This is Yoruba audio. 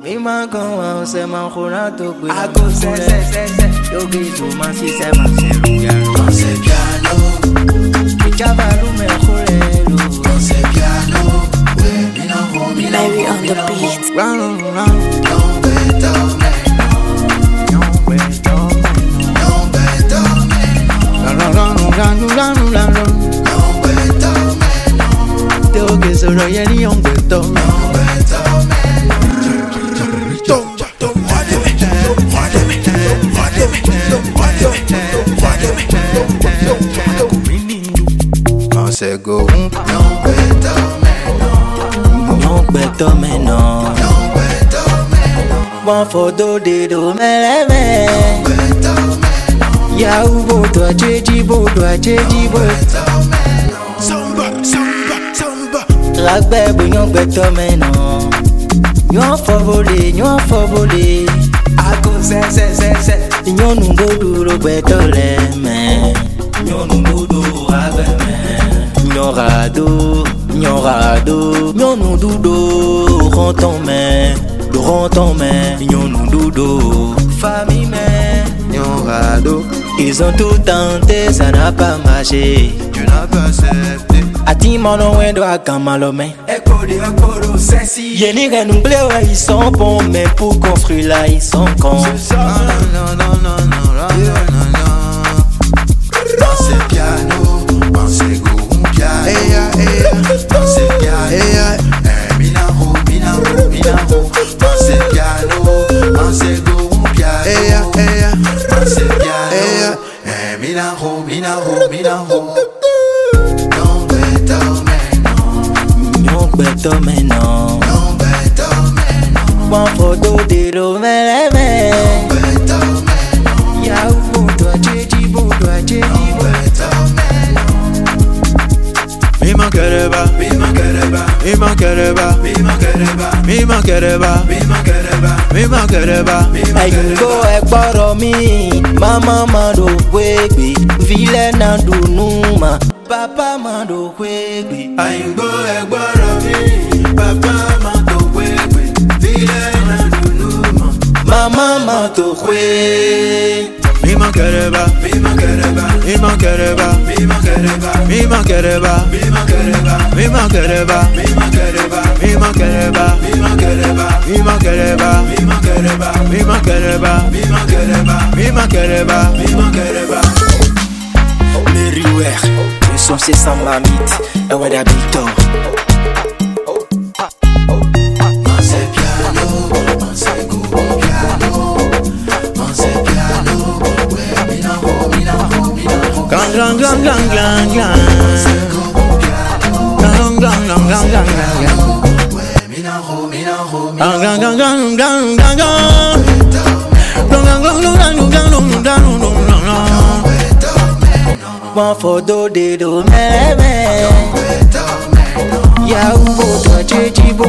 Mi mango se manjona to gbe. I go se. Yo gizu man si se man se ruya. Danse piano. Mi chavalu me jolelo. Danse piano. Baby on the beat. Run. Tengo que solo ya ni un beto. Se go Non beto menon. One for do de do meleme. Ya ubo to acheji bo. Samba. Ragbe bo yon beto menon. Yon for voler. Ako se. Yon numbo duro beto leme. Yon numbo duro ragbe me. Yon rado. Yon nous doudo. Renton mais. Yon nous doudo. Famille mais. Yon rado. Ils ont tout tenté, ça n'a pas marché. Tu n'as pas accepté. Ati mono wendo akamalome. Ekoro sensi. Yeni renouvelé, ouais, ils sont bons, mais pour construire là, ils sont cons. Non. Danse piano. Danse go piano. Danse piano. Minaho. Danse piano. Danse go piano. Danse piano. Minaho. Yon beto menon. One photo de do meleme. Ya ubo to acheji bo. Mi manquereba. Ayingo egboro mi, mama mando kwegbe, vile na dunuma, papa mando kwegbe. Ayingo egboro mi, papa mando kwegbe, vile na dunuma, Mama mando kwegbe. Mi manquereba. Meriware, le son c'est sans mamite, et ouais d'habito. Gang. One for do de do meleme. Ya ubo to acheji bo.